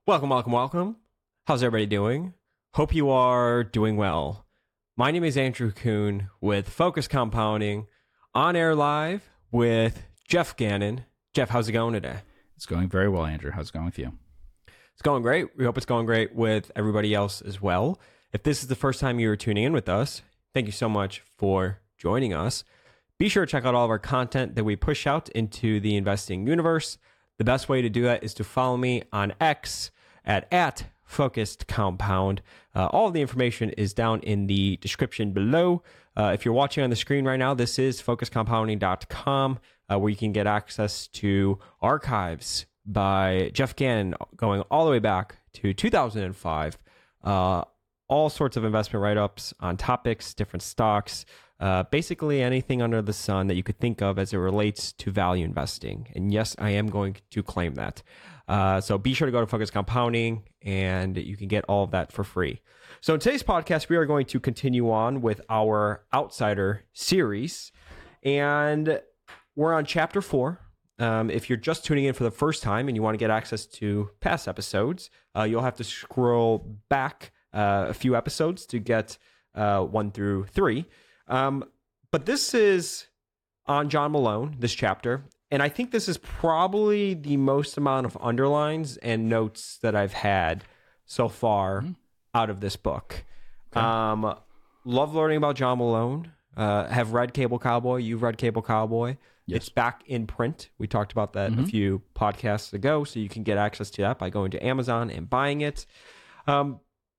Welcome, welcome, welcome. How's everybody doing? Hope you are doing well. My name is Andrew Kuhn with Focus Compounding, on air live with Jeff Gannon. Jeff, how's it going today? It's going very well, Andrew. How's it going with you? It's going great. We hope it's going great with everybody else as well. If this is the first time you are tuning in with us, thank you so much for joining us. Be sure to check out all of our content that we push out into the investing universe. The best way to do that is to follow me on X at Focused Compound. All of the information is down in the description below. If you're watching on the screen right now, this is focuscompounding.com, where you can get access to archives by Jeff Gannon going all the way back to 2005. All sorts of investment write-ups on topics, different stocks, basically anything under the sun that you could think of as it relates to value investing. And yes, I am going to claim that. So be sure to go to Focus Compounding and you can get all of that for free. So in today's podcast, we are going to continue on with our Outsider series. And we're on chapter 4. If you're just tuning in for the first time and you want to get access to past episodes, you'll have to scroll back a few episodes to get 1 through 3. But this is on John Malone, this chapter. And I think this is probably the most amount of underlines and notes that I've had so far out of this book. Okay. Love learning about John Malone. Have read Cable Cowboy. You've read Cable Cowboy. Yes. It's back in print. We talked about that a few podcasts ago, so you can get access to that by going to Amazon and buying it. My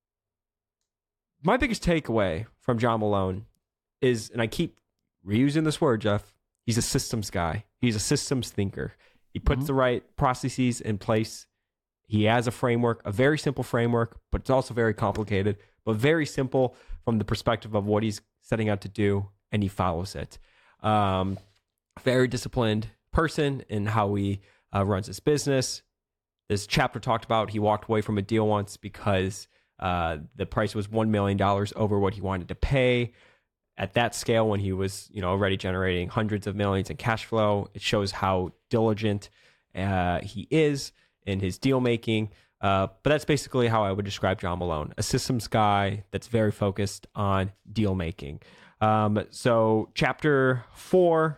biggest takeaway from John Malone is, and I keep reusing this word, Jeff, he's a systems guy. He's a systems thinker. He puts the right processes in place. He has a framework, a very simple framework, but it's also very complicated, but very simple from the perspective of what he's setting out to do, and he follows it. Very disciplined person in how he runs his business. This chapter talked about he walked away from a deal once because the price was $1 million over what he wanted to pay. At that scale, when he was, already generating hundreds of millions in cash flow, it shows how diligent he is in his deal making. But that's basically how I would describe John Malone, a systems guy that's very focused on deal making. So chapter 4,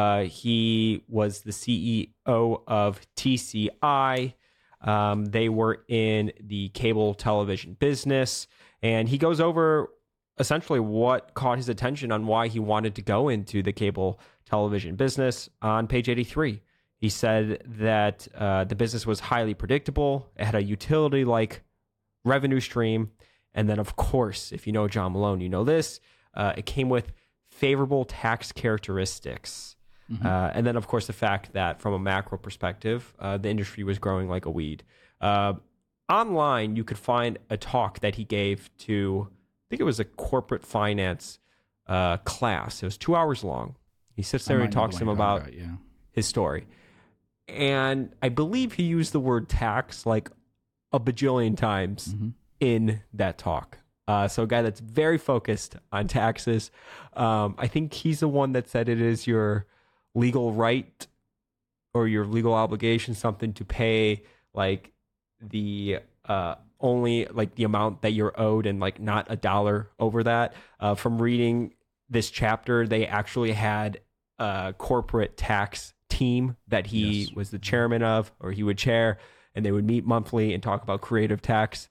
he was the CEO of TCI. They were in the cable television business, and he goes over essentially what caught his attention on why he wanted to go into the cable television business on page 83. He said that the business was highly predictable. It had a utility-like revenue stream. And then, of course, if you know John Malone, you know this, it came with favorable tax characteristics. And then, of course, the fact that from a macro perspective, the industry was growing like a weed. Online, you could find a talk that he gave to, I think it was a corporate finance class. It was 2 hours long. He sits there and talks to him about his story. And I believe he used the word tax like a bajillion times in that talk. So a guy that's very focused on taxes. I think he's the one that said it is your legal right or your legal obligation, something to pay like the only like the amount that you're owed and like not a dollar over that. From reading this chapter, they actually had a corporate tax team that he was the chairman of, or he would chair, and they would meet monthly and talk about creative tax,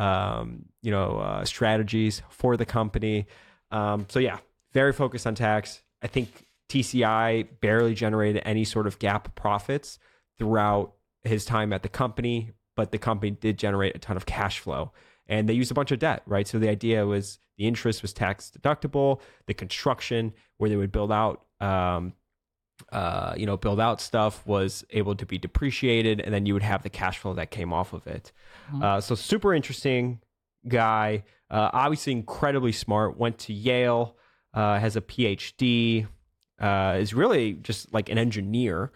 strategies for the company. So yeah, very focused on tax. I think TCI barely generated any sort of GAAP profits throughout his time at the company, but the company did generate a ton of cash flow, and they used a bunch of debt, right? So the idea was the interest was tax deductible. The construction where they would build out stuff was able to be depreciated, and then you would have the cash flow that came off of it. So super interesting guy, obviously incredibly smart, went to Yale, has a PhD, is really just like an engineer.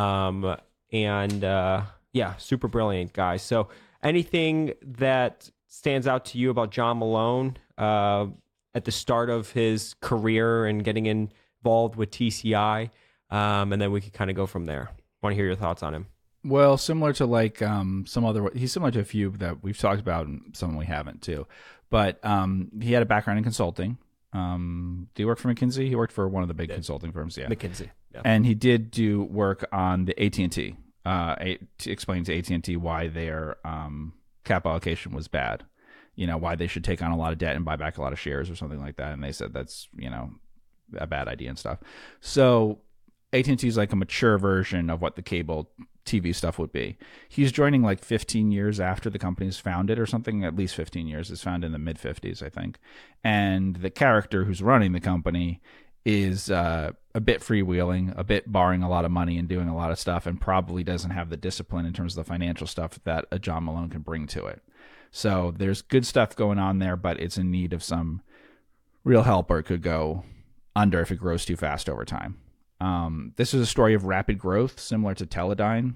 Super brilliant guy. So anything that stands out to you about John Malone at the start of his career and getting involved with TCI? And then we could kind of go from there. Want to hear your thoughts on him. Well, similar to like some other, he's similar to a few that we've talked about and some we haven't too. But he had a background in consulting. Do you work for McKinsey? He worked for one of the big consulting firms, yeah. McKinsey. Yeah. And he did do work on the AT&T, to explain to AT&T why their cap allocation was bad. Why they should take on a lot of debt and buy back a lot of shares or something like that. And they said that's, a bad idea and stuff. So AT&T is like a mature version of what the cable TV stuff would be. He's joining like 15 years after the company's founded or something, at least 15 years. It's founded in the mid 50s, I think. And the character who's running the company is a bit freewheeling, a bit borrowing a lot of money and doing a lot of stuff, and probably doesn't have the discipline in terms of the financial stuff that a John Malone can bring to it. So there's good stuff going on there, but it's in need of some real help, or it could go under if it grows too fast over time. This is a story of rapid growth, similar to Teledyne,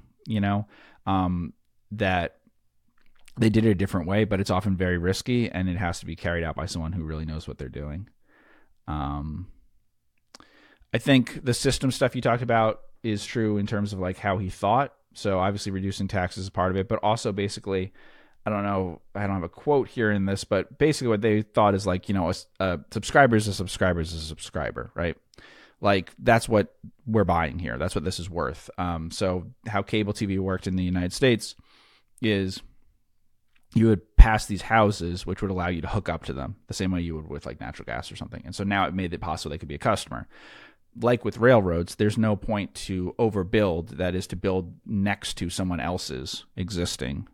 that they did it a different way, but it's often very risky, and it has to be carried out by someone who really knows what they're doing. I think the system stuff you talked about is true in terms of like how he thought. So obviously reducing taxes is part of it, but also basically, I don't know, I don't have a quote here in this, but basically what they thought is like, a subscriber is a subscriber is a subscriber, right? Like that's what we're buying here. That's what this is worth. So how cable TV worked in the United States is you would pass these houses, which would allow you to hook up to them the same way you would with like natural gas or something. And so now it made it possible they could be a customer. Like with railroads, there's no point to overbuild, that is to build next to someone else's existing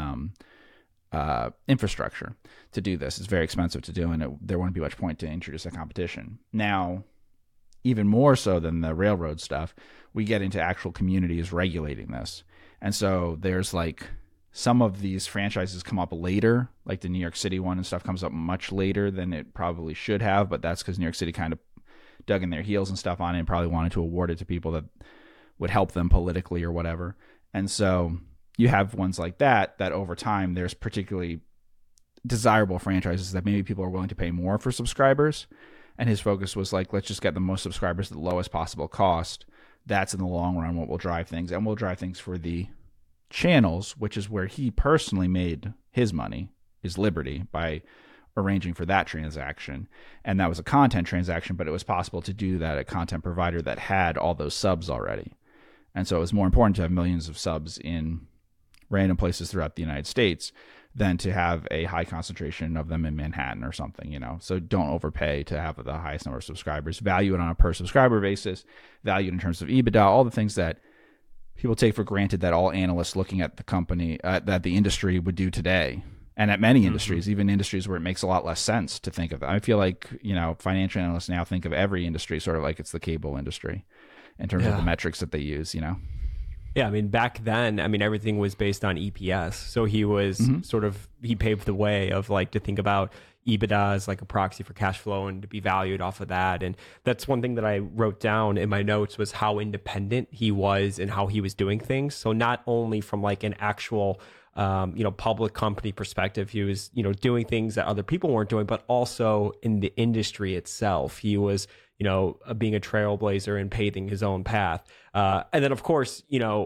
infrastructure to do this. It's very expensive to do, and there wouldn't be much point to introduce a competition. Now, even more so than the railroad stuff, we get into actual communities regulating this. And so there's like some of these franchises come up later, like the New York City one and stuff comes up much later than it probably should have, but that's because New York City kind of dug in their heels and stuff on it and probably wanted to award it to people that would help them politically or whatever. And so you have ones like that over time, there's particularly desirable franchises that maybe people are willing to pay more for subscribers. And his focus was like, let's just get the most subscribers at the lowest possible cost. That's in the long run what will drive things. And we'll drive things for the channels, which is where he personally made his money, his liberty, by arranging for that transaction. And that was a content transaction, but it was possible to do that at a content provider that had all those subs already. And so it was more important to have millions of subs in random places throughout the United States than to have a high concentration of them in Manhattan or something, So don't overpay to have the highest number of subscribers. Value it on a per subscriber basis, value it in terms of EBITDA, all the things that people take for granted that all analysts looking at the company, that the industry would do today. And at many industries, even industries where it makes a lot less sense to think of it. I feel like, financial analysts now think of every industry sort of like it's the cable industry in terms of the metrics that they use, Yeah, I mean, back then, everything was based on EPS. So he was he paved the way of like to think about EBITDA as like a proxy for cash flow and to be valued off of that. And that's one thing that I wrote down in my notes was how independent he was and how he was doing things. So not only from like an actual public company perspective, he was, doing things that other people weren't doing, but also in the industry itself. He was, being a trailblazer and paving his own path. And then, of course,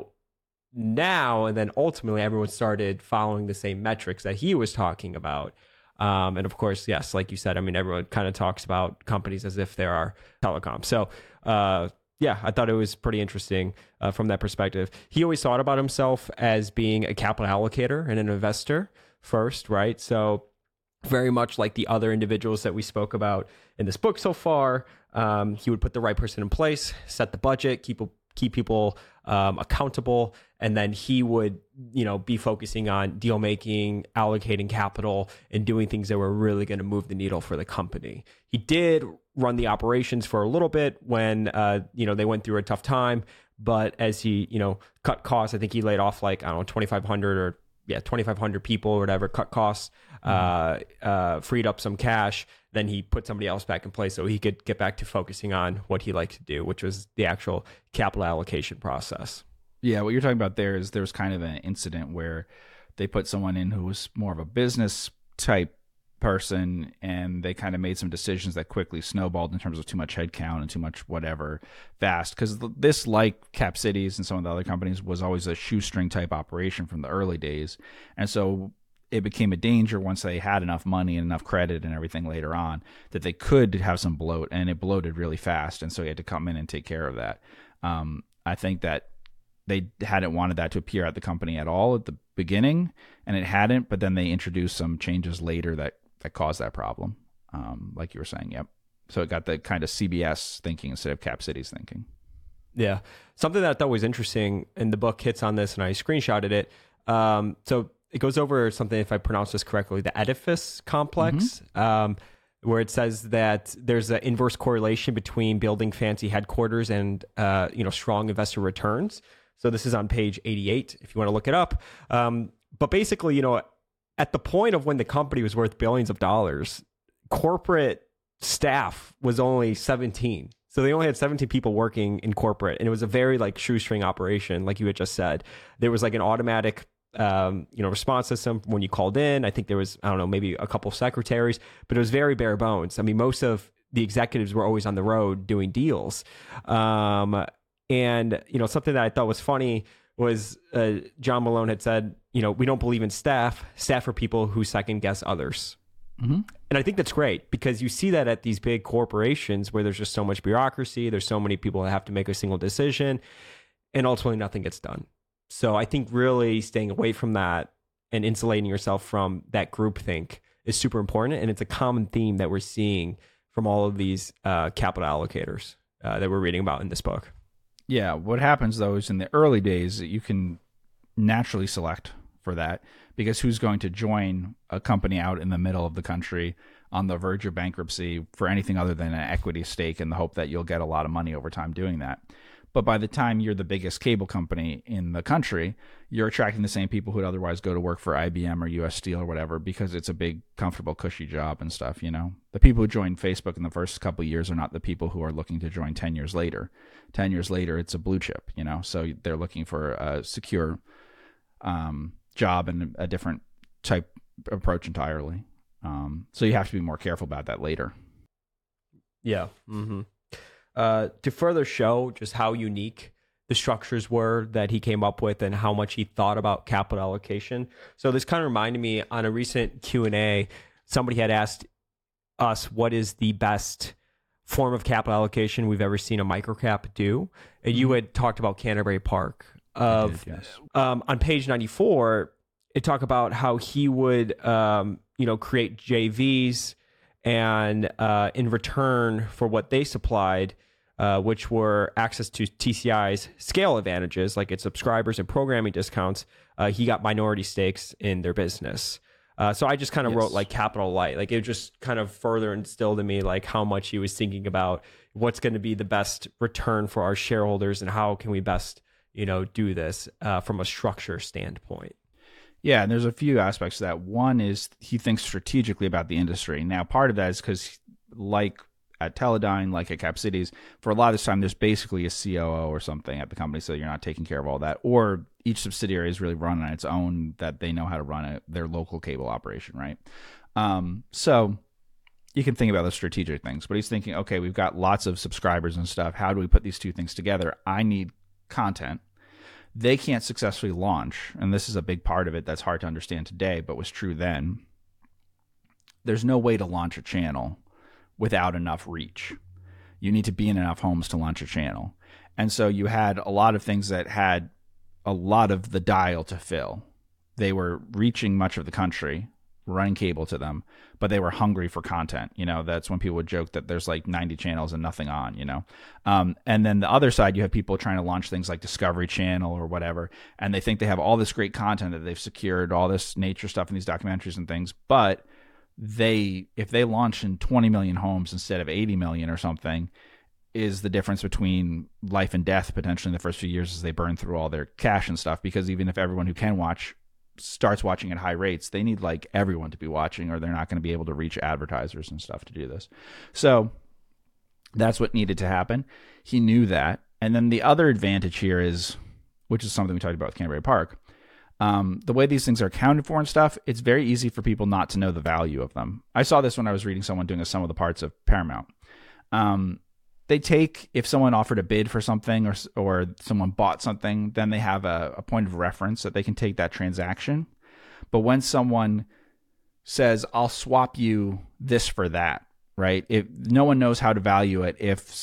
now and then ultimately everyone started following the same metrics that he was talking about. And of course, yes, like you said, everyone kind of talks about companies as if they are telecom. So, I thought it was pretty interesting from that perspective. He always thought about himself as being a capital allocator and an investor first, right? So very much like the other individuals that we spoke about in this book so far, he would put the right person in place, set the budget, keep people accountable, and then he would, be focusing on deal making, allocating capital, and doing things that were really going to move the needle for the company. He did run the operations for a little bit when they went through a tough time, but as he cut costs, I think he laid off like 2,500 people or whatever, cut costs, freed up some cash. Then he put somebody else back in place so he could get back to focusing on what he liked to do, which was the actual capital allocation process. Yeah, what you're talking about there was kind of an incident where they put someone in who was more of a business type person, and they kind of made some decisions that quickly snowballed in terms of too much headcount and too much whatever fast. Because this, like Cap Cities and some of the other companies, was always a shoestring type operation from the early days. And so it became a danger once they had enough money and enough credit and everything later on that they could have some bloat, and it bloated really fast. And so he had to come in and take care of that. I think that they hadn't wanted that to appear at the company at all at the beginning, and it hadn't, but then they introduced some changes later that caused that problem. Like you were saying, yep. So it got the kind of CBS thinking instead of Cap Cities thinking. Yeah. Something that I thought was interesting, and the book hits on this, and I screenshotted it. So it goes over something, if I pronounce this correctly, the Edifice complex, where it says that there's an inverse correlation between building fancy headquarters and strong investor returns. So this is on page 88, if you want to look it up. But basically, at the point of when the company was worth billions of dollars, corporate staff was only 17. So they only had 17 people working in corporate, and it was a very shoestring operation, like you had just said. There was an automatic response system when you called in. I think there was, I don't know, maybe a couple secretaries, but it was very bare bones. I mean, most of the executives were always on the road doing deals. And, something that I thought was funny was John Malone had said, we don't believe in staff. Staff are people who second guess others. Mm-hmm. And I think that's great, because you see that at these big corporations where there's just so much bureaucracy. There's so many people that have to make a single decision, and ultimately nothing gets done. So I think really staying away from that and insulating yourself from that groupthink is super important. And it's a common theme that we're seeing from all of these capital allocators that we're reading about in this book. Yeah, what happens, though, is in the early days, you can naturally select for that, because who's going to join a company out in the middle of the country on the verge of bankruptcy for anything other than an equity stake in the hope that you'll get a lot of money over time doing that? But by the time you're the biggest cable company in the country, you're attracting the same people who would otherwise go to work for IBM or US Steel or whatever, because it's a big, comfortable, cushy job and stuff, The people who join Facebook in the first couple of years are not the people who are looking to join 10 years later. 10 years later, it's a blue chip, So they're looking for a secure job and a different type approach entirely. So you have to be more careful about that later. Yeah. Mm-hmm. To further show just how unique the structures were that he came up with and how much he thought about capital allocation. So this kind of reminded me, on a recent Q&A, somebody had asked us what is the best form of capital allocation we've ever seen a microcap do. And you had talked about Canterbury Park. Yes. On page 94, it talked about how he would create JVs, and in return for what they supplied, which were access to TCI's scale advantages, like its subscribers and programming discounts, he got minority stakes in their business. So I just kind of wrote capital light. It just kind of further instilled in me how much he was thinking about what's going to be the best return for our shareholders and how can we best do this from a structure standpoint. Yeah, and there's a few aspects to that. One is he thinks strategically about the industry. Now, part of that is because, like at Teledyne, like at Cap Cities, for a lot of this time, there's basically a COO or something at the company, so you're not taking care of all that. Or each subsidiary is really run on its own, that they know how to run their local cable operation, right? So you can think about the strategic things, but he's thinking, okay, we've got lots of subscribers and stuff. How do we put these two things together? I need content. They can't successfully launch, and this is a big part of it that's hard to understand today, but was true then. There's no way to launch a channel without enough reach. You need to be in enough homes to launch a channel. And so you had a lot of things that had a lot of the dial to fill. They were reaching much of the country, running cable to them, but they were hungry for content. That's when people would joke that there's 90 channels and nothing on, and then the other side, you have people trying to launch things like Discovery Channel or whatever, and they think they have all this great content that they've secured, all this nature stuff and these documentaries and things, but if they launch in 20 million homes instead of 80 million or something, is the difference between life and death potentially in the first few years as they burn through all their cash and stuff. Because even if everyone who can watch starts watching at high rates, they need everyone to be watching, or they're not going to be able to reach advertisers and stuff to do this. So that's what needed to happen. He knew that. And then the other advantage here is, which is something we talked about with Canterbury Park, The way these things are accounted for and stuff, it's very easy for people not to know the value of them. I saw this when I was reading someone doing a sum of the parts of Paramount. They take, if someone offered a bid for something or someone bought something, then they have a point of reference that they can take that transaction. But when someone says, I'll swap you this for that, right? If no one knows how to value it,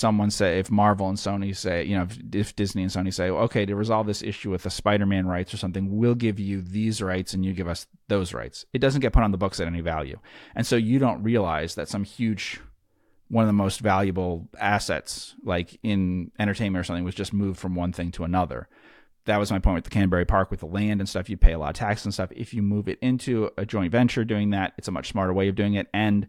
if Marvel and Sony say, if Disney and Sony say, okay, to resolve this issue with the Spider-Man rights or something, we'll give you these rights and you give us those rights. It doesn't get put on the books at any value. And so you don't realize that some huge, one of the most valuable assets, like in entertainment or something, was just moved from one thing to another. That was my point with the Canterbury Park, with the land and stuff. You pay a lot of tax and stuff. If you move it into a joint venture doing that, it's a much smarter way of doing it. And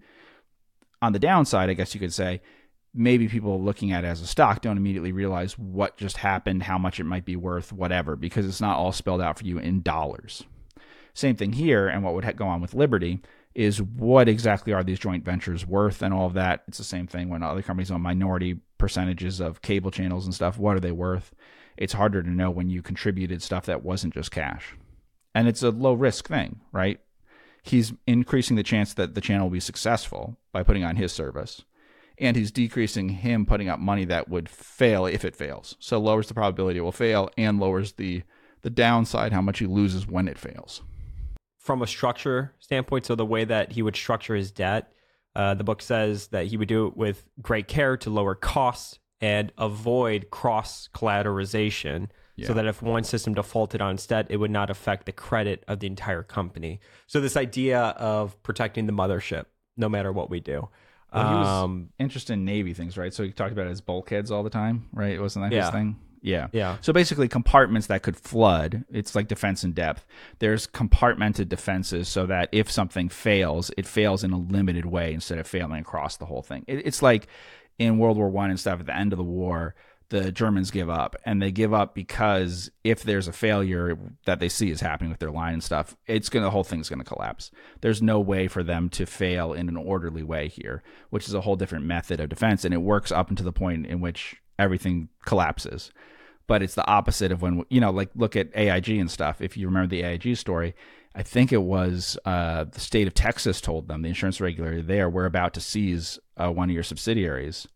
on the downside, I guess you could say, maybe people looking at it as a stock don't immediately realize what just happened, how much it might be worth, whatever, because it's not all spelled out for you in dollars. Same thing here, and what would go on with Liberty is what exactly are these joint ventures worth and all of that. It's the same thing when other companies own minority percentages of cable channels and stuff. What are they worth? It's harder to know when you contributed stuff that wasn't just cash. And it's a low risk thing, right? He's increasing the chance that the channel will be successful by putting on his service. And he's decreasing him putting up money that would fail if it fails. So lowers the probability it will fail and lowers the downside, how much he loses when it fails. From a structure standpoint, so the way that he would structure his debt, the book says that he would do it with great care to lower costs and avoid cross-collateralization. Yeah. So that if one system defaulted on its debt, it would not affect the credit of the entire company. So this idea of protecting the mothership, no matter what we do. Well, he was interested in Navy things, right? So he talked about his bulkheads all the time, right? Wasn't that his thing? Yeah. So basically compartments that could flood. It's like defense in depth. There's compartmented defenses so that if something fails, it fails in a limited way instead of failing across the whole thing. It's like in World War I and stuff, at the end of the war, the Germans give up, and they give up because if there's a failure that they see is happening with their line and stuff, the whole thing's going to collapse. There's no way for them to fail in an orderly way here, which is a whole different method of defense, and it works up until the point in which everything collapses. But it's the opposite of when, like look at AIG and stuff. If you remember the AIG story, I think it was the state of Texas told them, the insurance regulator there, we're about to seize one of your subsidiaries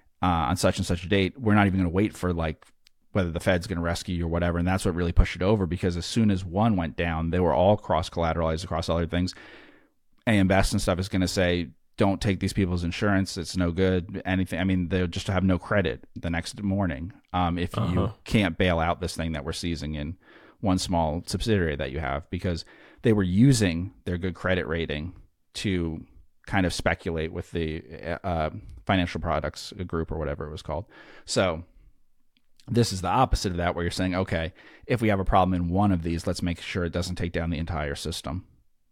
on such and such a date. We're not even going to wait for whether the Fed's going to rescue you or whatever. And that's what really pushed it over, because as soon as one went down, they were all cross-collateralized across other things. AM Best and stuff is going to say, don't take these people's insurance. It's no good. Anything. I mean, they'll just have no credit the next morning if you can't bail out this thing that we're seizing in one small subsidiary that you have, because they were using their good credit rating to kind of speculate with the financial products group or whatever it was called. So this is the opposite of that, where you're saying, okay, if we have a problem in one of these, let's make sure it doesn't take down the entire system.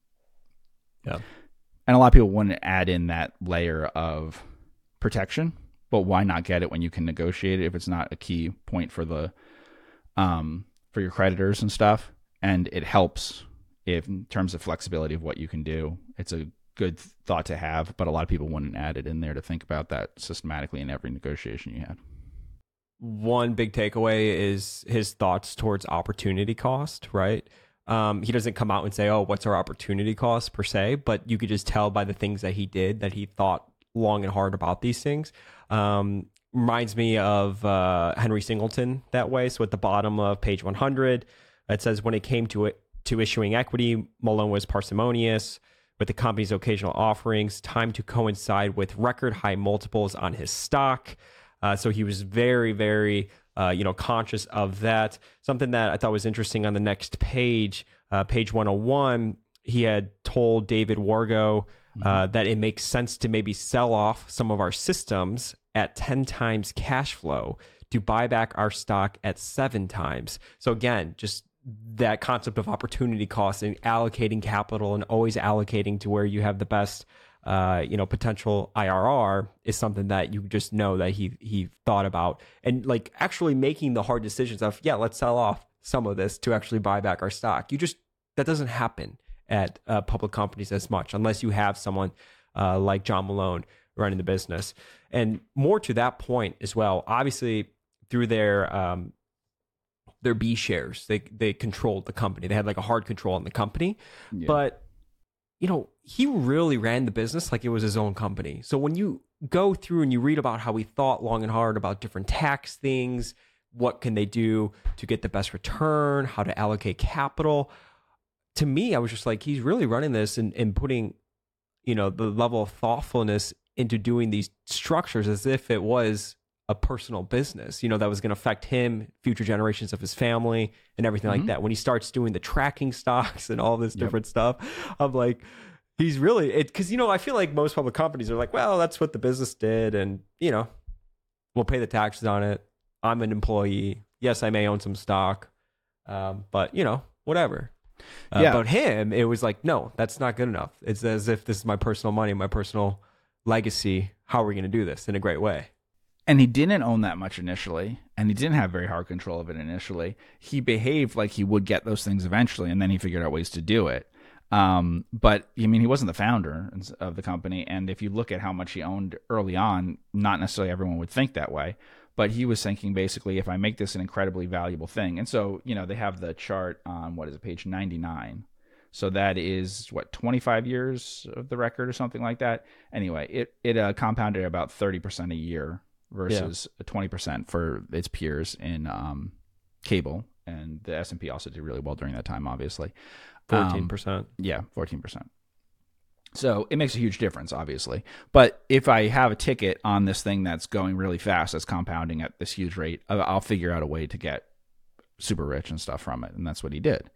Yeah. And a lot of people wouldn't add in that layer of protection, but why not get it when you can negotiate it if it's not a key point for the for your creditors and stuff? And it helps in terms of flexibility of what you can do. It's a good thought to have, but a lot of people wouldn't add it in there to think about that systematically in every negotiation you had. One big takeaway is his thoughts towards opportunity cost, right? He doesn't come out and say, oh, what's our opportunity cost per se, but you could just tell by the things that he did that he thought long and hard about these things. Reminds me of Henry Singleton that way. So at the bottom of page 100, it says, when it came to issuing equity, Malone was parsimonious with the company's occasional offerings, time to coincide with record high multiples on his stock. So he was very, very conscious of that. Something that I thought was interesting on the next page, page 101, he had told David Wargo that it makes sense to maybe sell off some of our systems at 10 times cash flow to buy back our stock at 7 times. So again, just that concept of opportunity cost and allocating capital and always allocating to where you have the best potential IRR is something that you just know that he thought about, and like actually making the hard decisions of, let's sell off some of this to actually buy back our stock. That doesn't happen at public companies as much unless you have someone like John Malone running the business. And more to that point as well, obviously through their their B shares. They controlled the company. They had like a hard control on the company. Yeah. But, he really ran the business like it was his own company. So when you go through and you read about how he thought long and hard about different tax things, what can they do to get the best return, how to allocate capital, to me, I was just like, he's really running this and putting, the level of thoughtfulness into doing these structures as if it was a personal business, that was going to affect him, future generations of his family, and everything like that. When he starts doing the tracking stocks and all this different stuff, I'm like, he's really it, because I feel like most public companies are like, well, that's what the business did, and we'll pay the taxes on it. I'm an employee. Yes, I may own some stock, but whatever. But him, it was like, no, that's not good enough. It's as if this is my personal money, my personal legacy. How are we going to do this in a great way? And he didn't own that much initially, and he didn't have very hard control of it initially. He behaved like he would get those things eventually, and then he figured out ways to do it. But he wasn't the founder of the company, and if you look at how much he owned early on, not necessarily everyone would think that way, but he was thinking basically, if I make this an incredibly valuable thing, and so they have the chart on page 99. So that is 25 years of the record or something like that. Anyway, it compounded about 30% a year versus 20% for its peers in cable, and the S&P also did really well during that time, obviously. 14%. 14%. So it makes a huge difference, obviously. But if I have a ticket on this thing that's going really fast, that's compounding at this huge rate, I'll figure out a way to get super rich and stuff from it, and that's what he did.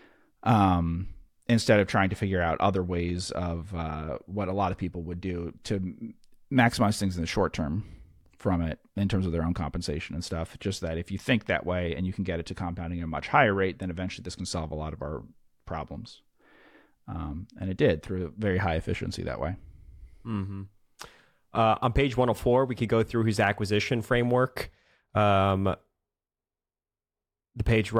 Instead of trying to figure out other ways of what a lot of people would do to maximize things in the short term from it in terms of their own compensation and stuff. Just that if you think that way and you can get it to compounding at a much higher rate, then eventually this can solve a lot of our problems. And it did through very high efficiency that way. Mm-hmm. On page 104, we could go through his acquisition framework. The page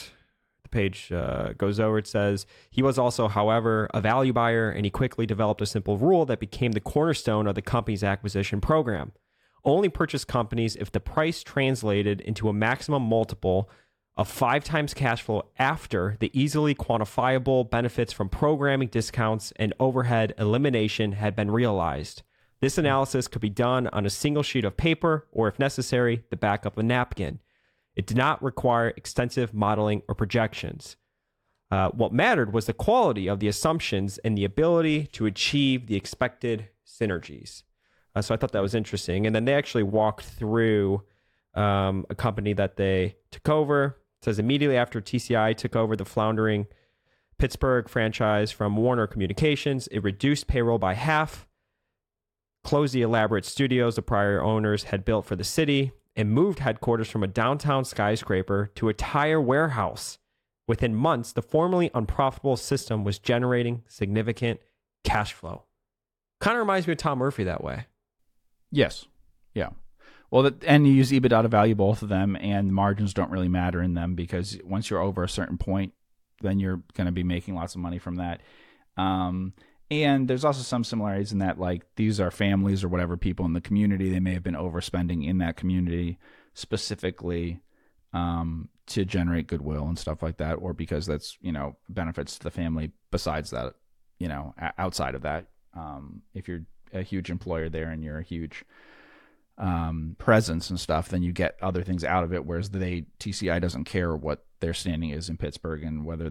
goes over, it says, he was also, however, a value buyer, and he quickly developed a simple rule that became the cornerstone of the company's acquisition program. Only purchase companies if the price translated into a maximum multiple of 5 times cash flow after the easily quantifiable benefits from programming discounts and overhead elimination had been realized. This analysis could be done on a single sheet of paper, or if necessary, the back of a napkin. It did not require extensive modeling or projections. What mattered was the quality of the assumptions and the ability to achieve the expected synergies. So I thought that was interesting. And then they actually walked through a company that they took over. It says immediately after TCI took over the floundering Pittsburgh franchise from Warner Communications, it reduced payroll by half, closed the elaborate studios the prior owners had built for the city, and moved headquarters from a downtown skyscraper to a tire warehouse. Within months, the formerly unprofitable system was generating significant cash flow. Kind of reminds me of Tom Murphy that way. Yes. Yeah. Well, and you use EBITDA to value both of them, and margins don't really matter in them because once you're over a certain point, then you're going to be making lots of money from that. And there's also some similarities in that, like, these are families or whatever people in the community. They may have been overspending in that community specifically to generate goodwill and stuff like that, or because that's, benefits to the family besides that, outside of that. If you're a huge employer there and you're a huge presence and stuff, then you get other things out of it, whereas TCI doesn't care what their standing is in Pittsburgh and whether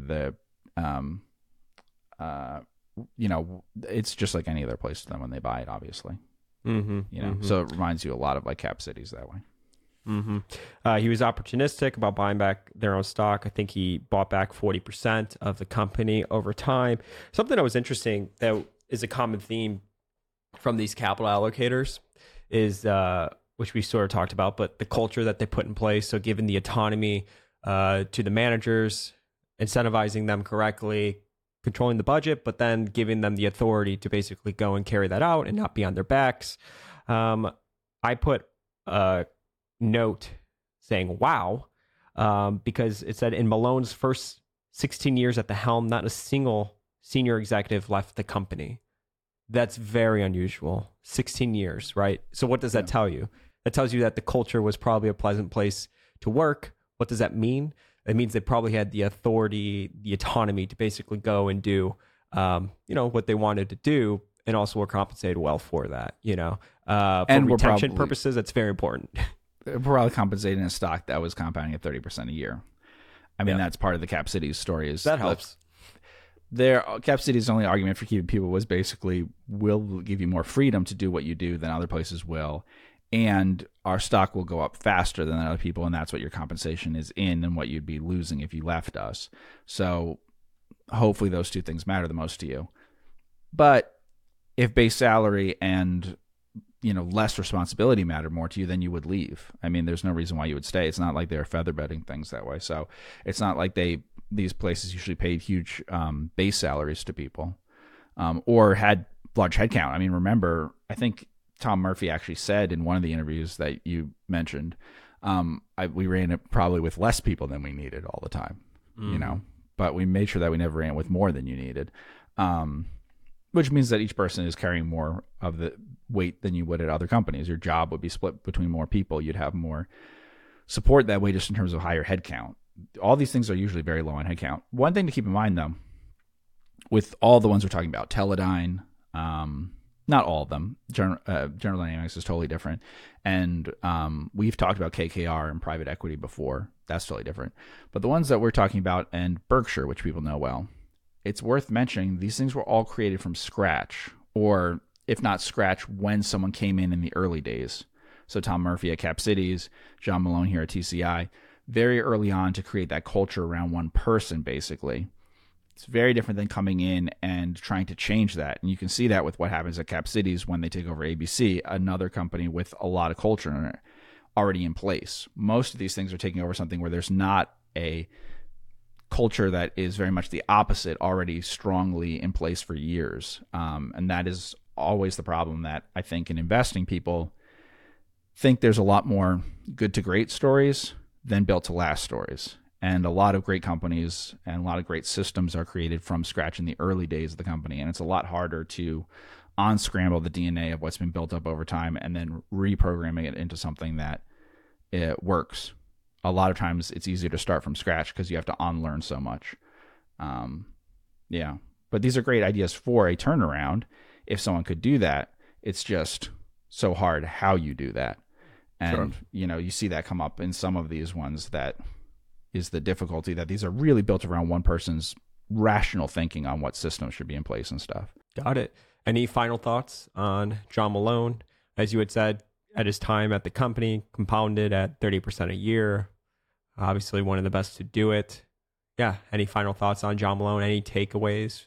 it's just like any other place to them when they buy it, obviously. So it reminds you a lot of like Cap Cities that way. He was opportunistic about buying back their own stock. I think he bought back 40% of the company over time. Something that was interesting that is a common theme from these capital allocators is, which we sort of talked about, but the culture that they put in place. So giving the autonomy to the managers, incentivizing them correctly, controlling the budget, but then giving them the authority to basically go and carry that out and not be on their backs. I put a note saying, wow, because it said in Malone's first 16 years at the helm, not a single senior executive left the company. That's very unusual. 16 years, right? So what does that tell you? That tells you that the culture was probably a pleasant place to work, What does that mean? It means they probably had the authority, the autonomy to basically go and do, what they wanted to do, and also were compensated well for that. For And retention purposes, that's very important. We're probably compensating a stock that was compounding at 30% a year. I mean, that's part of the Cap Cities story. Is that helps. Cap Cities' only argument for keeping people was basically, we'll give you more freedom to do what you do than other places will, and our stock will go up faster than other people, and that's what your compensation is in and what you'd be losing if you left us. So hopefully those two things matter the most to you. But if base salary and less responsibility matter more to you, then you would leave. I mean, there's no reason why you would stay. It's not like they're feather bedding things that way. So it's not like these places usually paid huge base salaries to people or had large headcount. I mean, remember, I think Tom Murphy actually said in one of the interviews that you mentioned, we ran it probably with less people than we needed all the time, but we made sure that we never ran it with more than you needed, which means that each person is carrying more of the weight than you would at other companies. Your job would be split between more people. You'd have more support that way just in terms of higher headcount. All these things are usually very low on headcount. One thing to keep in mind, though, with all the ones we're talking about, Teledyne, not all of them. General Dynamics is totally different. And we've talked about KKR and private equity before. That's totally different. But the ones that we're talking about, and Berkshire, which people know well, it's worth mentioning these things were all created from scratch, or if not scratch, when someone came in the early days. So Tom Murphy at Cap Cities, John Malone here at TCI, very early on to create that culture around one person, basically. It's very different than coming in and trying to change that. And you can see that with what happens at Cap Cities when they take over ABC, another company with a lot of culture already in place. Most of these things are taking over something where there's not a culture that is very much the opposite, already strongly in place for years. And that is always the problem that I think in investing, people think there's a lot more good to great stories than built to last stories. And a lot of great companies and a lot of great systems are created from scratch in the early days of the company. And it's a lot harder to unscramble the DNA of what's been built up over time and then reprogramming it into something that it works. A lot of times it's easier to start from scratch because you have to unlearn so much. But these are great ideas for a turnaround. If someone could do that, it's just so hard how you do that. And, you see that come up in some of these ones that is the difficulty, that these are really built around one person's rational thinking on what systems should be in place and stuff. Got it. Any final thoughts on John Malone? As you had said, at his time at the company, compounded at 30% a year. Obviously one of the best to do it. Yeah. Any final thoughts on John Malone? Any takeaways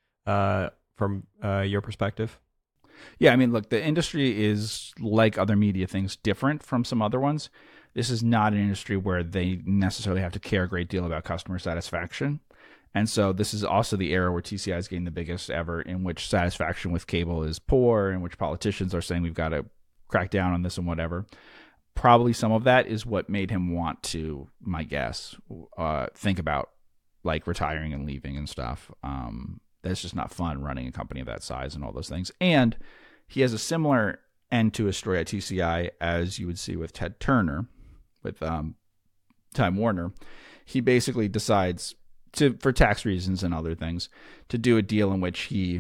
from your perspective? Yeah, I mean, look, the industry is, like other media things, different from some other ones. This is not an industry where they necessarily have to care a great deal about customer satisfaction. And so this is also the era where TCI is getting the biggest ever, in which satisfaction with cable is poor, in which politicians are saying we've got to crack down on this and whatever. Probably some of that is what made him want to, my guess, think about like retiring and leaving and stuff. That's just not fun running a company of that size and all those things. And he has a similar end to his story at TCI as you would see with Ted Turner, with Time Warner. He basically decides to, for tax reasons and other things, to do a deal in which he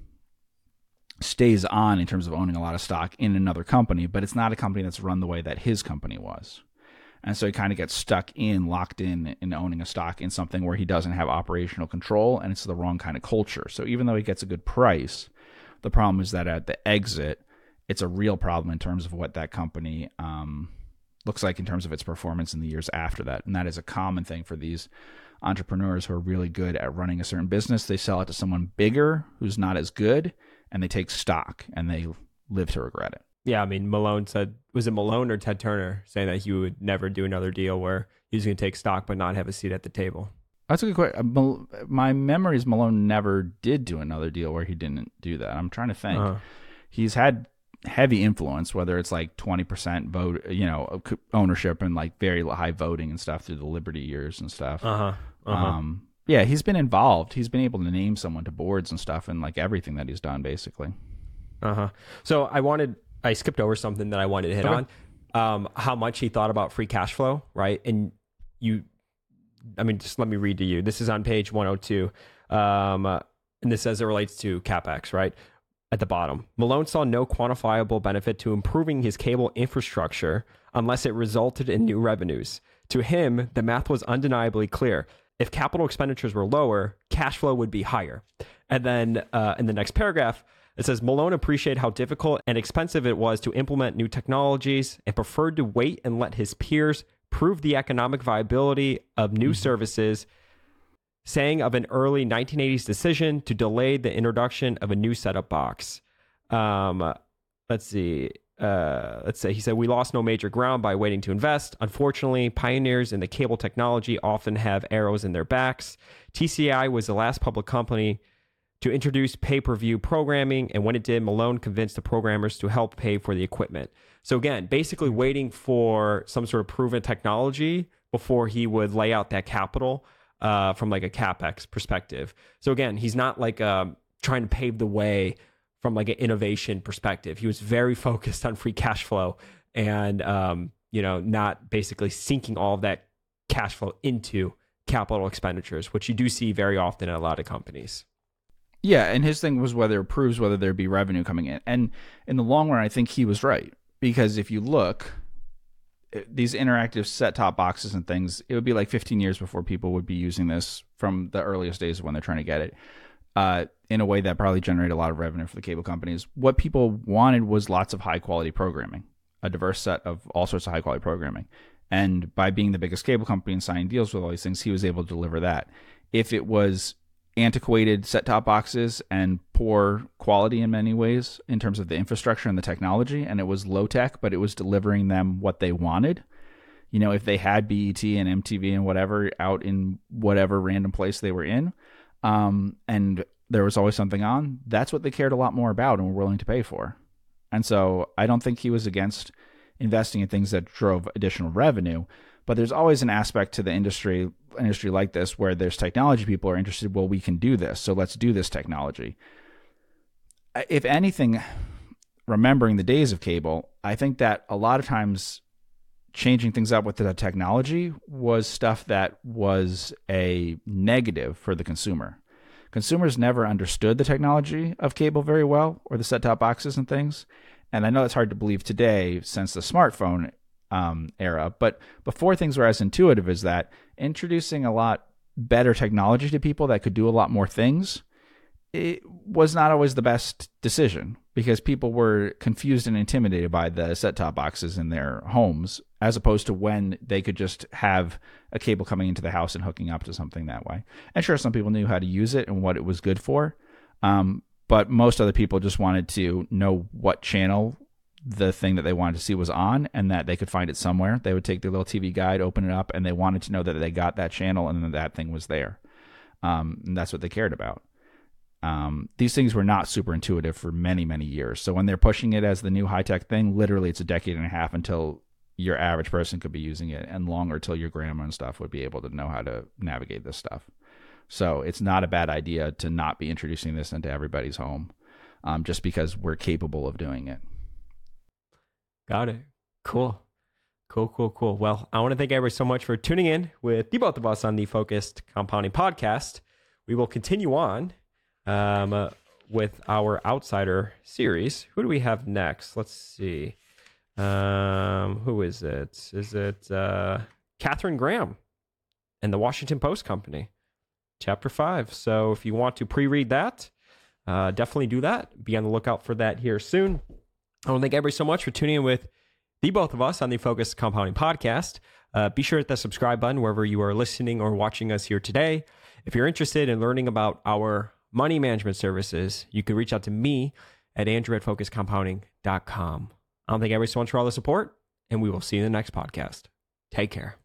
stays on in terms of owning a lot of stock in another company, but it's not a company that's run the way that his company was. And so he kind of gets locked in owning a stock in something where he doesn't have operational control, and it's the wrong kind of culture. So even though he gets a good price, the problem is that at the exit, it's a real problem in terms of what that company looks like in terms of its performance in the years after that. And that is a common thing for these entrepreneurs who are really good at running a certain business. They sell it to someone bigger who's not as good, and they take stock, and they live to regret it. Yeah, I mean, Malone said, was it Malone or Ted Turner saying that he would never do another deal where he was going to take stock but not have a seat at the table? That's a good question. My memory is Malone never did do another deal where he didn't do that. I'm trying to think. He's had heavy influence, whether it's like 20% vote, ownership and like very high voting and stuff through the Liberty years and stuff. Yeah, he's been involved. He's been able to name someone to boards and stuff, and like everything that he's done basically. So I skipped over something that I wanted to hit on. How much he thought about free cash flow, right? And just let me read to you. This is on page 102. And this says it relates to CapEx, right? At the bottom, Malone saw no quantifiable benefit to improving his cable infrastructure unless it resulted in new revenues. To him, the math was undeniably clear. If capital expenditures were lower, cash flow would be higher. And then in the next paragraph, it says Malone appreciated how difficult and expensive it was to implement new technologies and preferred to wait and let his peers prove the economic viability of new services, saying of an early 1980s decision to delay the introduction of a new set-top box. Let's say he said, we lost no major ground by waiting to invest. Unfortunately, pioneers in the cable technology often have arrows in their backs. TCI was the last public company to introduce pay-per-view programming, and when it did, Malone convinced the programmers to help pay for the equipment. So again, basically waiting for some sort of proven technology before he would lay out that capital from like a CapEx perspective. So again, he's not like trying to pave the way from like an innovation perspective. He was very focused on free cash flow and, not basically sinking all of that cash flow into capital expenditures, which you do see very often in a lot of companies. Yeah, and his thing was whether it proves whether there'd be revenue coming in. And in the long run, I think he was right. Because if you look, these interactive set-top boxes and things, it would be like 15 years before people would be using this from the earliest days of when they're trying to get it in a way that probably generated a lot of revenue for the cable companies. What people wanted was lots of high-quality programming, a diverse set of all sorts of high-quality programming. And by being the biggest cable company and signing deals with all these things, he was able to deliver that. If it was antiquated set-top boxes and poor quality in many ways in terms of the infrastructure and the technology, and it was low tech, but it was delivering them what they wanted. If they had BET and MTV and whatever out in whatever random place they were in, and there was always something on, that's what they cared a lot more about and were willing to pay for. And so I don't think he was against investing in things that drove additional revenue, but there's always an aspect to the industry like this where there's technology people are interested, well, we can do this, so let's do this technology. If anything, remembering the days of cable, I think that a lot of times changing things up with the technology was stuff that was a negative for the consumer. Consumers never understood the technology of cable very well, or the set-top boxes and things. And I know it's hard to believe today since the smartphone era, but before things were as intuitive as that, introducing a lot better technology to people that could do a lot more things, it was not always the best decision because people were confused and intimidated by the set-top boxes in their homes, as opposed to when they could just have a cable coming into the house and hooking up to something that way. And sure, some people knew how to use it and what it was good for, but most other people just wanted to know what channel the thing that they wanted to see was on and that they could find it somewhere. They would take their little TV guide, open it up, and they wanted to know that they got that channel and that thing was there. And that's what they cared about. These things were not super intuitive for many, many years. So when they're pushing it as the new high-tech thing, literally it's a decade and a half until your average person could be using it, and longer till your grandma and stuff would be able to know how to navigate this stuff. So it's not a bad idea to not be introducing this into everybody's home, just because we're capable of doing it. Got it. Cool. Well, I want to thank everybody so much for tuning in with the both of us on the Focused Compounding Podcast. We will continue on with our Outsider series. Who do we have next? Let's see. Who is it? Is it Katharine Graham and the Washington Post Company, Chapter 5. So if you want to pre-read that, definitely do that. Be on the lookout for that here soon. I want to thank everybody so much for tuning in with the both of us on the Focused Compounding Podcast. Be sure to hit the subscribe button wherever you are listening or watching us here today. If you're interested in learning about our money management services, you can reach out to me at andrew@focusedcompounding.com. I want to thank everybody so much for all the support, and we will see you in the next podcast. Take care.